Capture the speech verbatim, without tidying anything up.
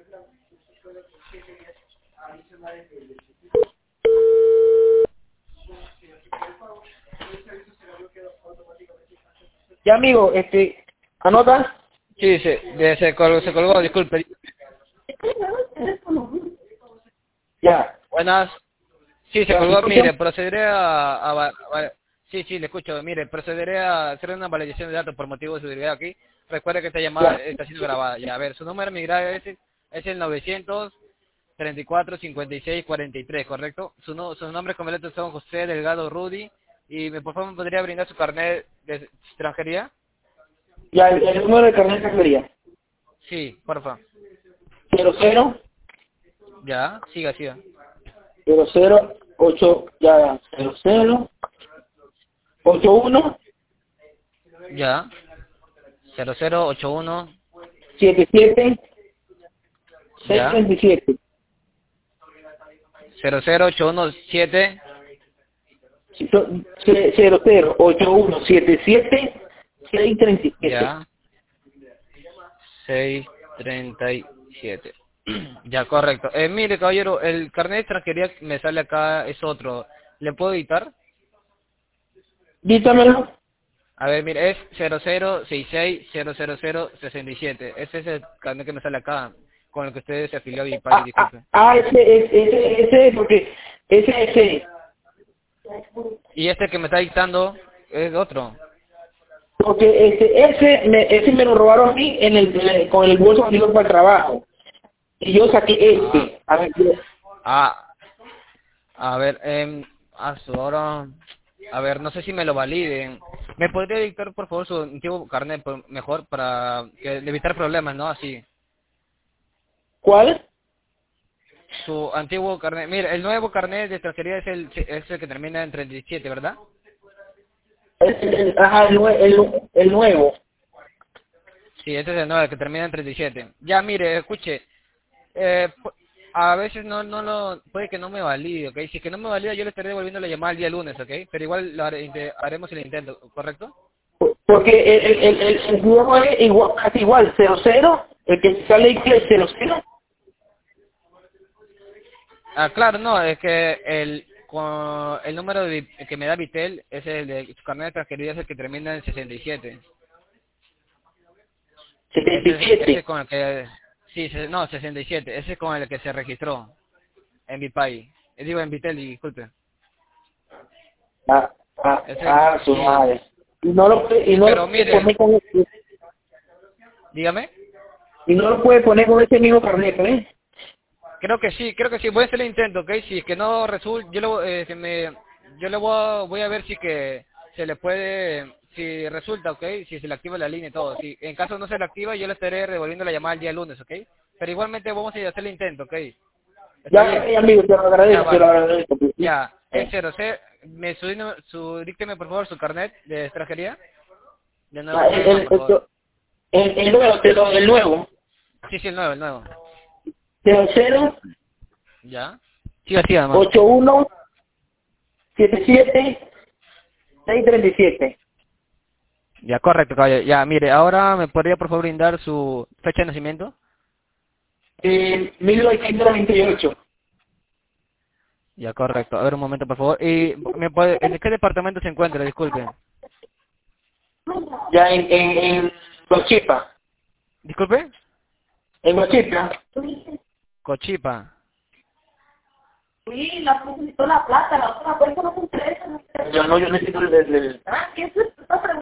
Ya, amigo, este, ¿anota? Sí, se, de- se, colgó, se colgó, disculpe. Ya. Buenas. Sí, se Ya, ¿me colgó. escucha? Mire, procederé a, a, va- va- sí, sí, le escucho. Mire, procederé a hacer una validación de datos por motivo de seguridad aquí. Recuerde que esta llamada Ya. está siendo grabada. Ya, a ver, su número migrado es, es el novecientos treinta y cuatro cincuenta y seis cuarenta y tres, ¿correcto? Su, no, su nombre completo es Don José Delgado Rudy. Y me, por favor, ¿me podría brindar su carnet de extranjería? Ya, el, el número de carnet de sería Sí, por favor. cero cero Ya, siga, siga. cero cero ocho, ya, cero cero ocho uno Ya. cero cero ocho uno. siete siete seis Ya. treinta y siete. cero cero ocho uno siete. cero cero ocho uno siete siete seis treinta y siete. Ya. seis treinta y siete. Ya, correcto. Eh, mire, caballero, el carnet de extranjería que me sale acá es otro. ¿Le puedo editar? Dítamelo. A ver, mire, es cero cero seis seis cero cero cero sesenta y siete. Ese es el carnet que me sale acá, con el que usted se afilió a Vipay, Ah, ah, disculpe. ah, ese, ese, ese, porque ese, ese, Y este que me está dictando es otro. porque ese, ese, me, ese me lo robaron a mí en el, con el bolso cuando iba para el trabajo. Y yo saqué Ah, este. A ver, ah, a ver, eh, a su hora, a ver, no sé si me lo validen. ¿Me podría dictar, por favor, su antiguo carnet por- mejor para que, evitar problemas, no? Así. ¿cuál? Su antiguo carnet. Mire, el nuevo carnet de extranjería es el, es el que termina en treinta y siete, ¿verdad? El, el, ajá, el, nue- el, el nuevo. Sí, ese es el nuevo, el que termina en treinta y siete. Ya, mire, escuche. Eh, pu- a veces no no lo puede que no me valide, ¿ok? Si es que no me valida, yo le estaré devolviendo la llamada el día lunes, ¿ok? Pero igual lo haré- inte- haremos el intento, ¿correcto? Porque el, el, el, el, el nuevo es igual, casi igual, cero cero, el que sale ahí que es cero cero. Ah, claro, no, es que el con el número de, vi- que me da Vitel es el de su carnet de extranjería, es el que termina en sesenta y siete. setenta Ese y es, ese siete. es con el que sí, se- no, sesenta y siete, ese es con el que se registró en mi país. Eh, Digo en Vitel, disculpe. Ah, ah, Ese ah, su sí, madre. Y no lo, puede- y sí, no lo pero puede mire, poner con ese, dígame. y no lo puede poner con ese mismo carnet, ¿eh? Creo que sí, creo que sí, voy a hacer el intento, ¿ok? Si es que no resulta, yo, lo, eh, se me, yo le voy a, voy a ver si que se le puede, si resulta, ¿ok? Si se le activa la línea y todo. Si en caso no se le activa, yo le estaré devolviendo la llamada el día lunes, ¿ok? Pero igualmente vamos a ir a hacer el intento, ¿ok? ¿Está Ya, bien? ya, amigo, te lo Ya, agradezco, te lo vale. agradezco. Pues, sí. Ya, es Eh. cero, C, me, su, su, dícteme por favor su carnet de extranjería. De nuevo, Ah, una el, vez más, el, por favor. el, el, el nuevo, te lo- el nuevo. Sí, sí, el nuevo, el nuevo. cero cero Ya. Sí, así además. ocho uno siete siete seis treinta y siete. Ya, correcto, caballero. Ya, mire, ahora me podría por favor brindar su fecha de nacimiento. Eh, mil novecientos noventa y ocho. Ya, correcto. A ver, un momento, por favor. ¿Y me puede, en qué departamento se encuentra? Disculpe. Ya en, en, en Cochipa. Disculpe. En Cochipa. Cochipa. Sí, la necesito la plata, la otra vuelta no me interesa. No Yo no, yo necesito el, el, el- Ah, ¿qué es eso?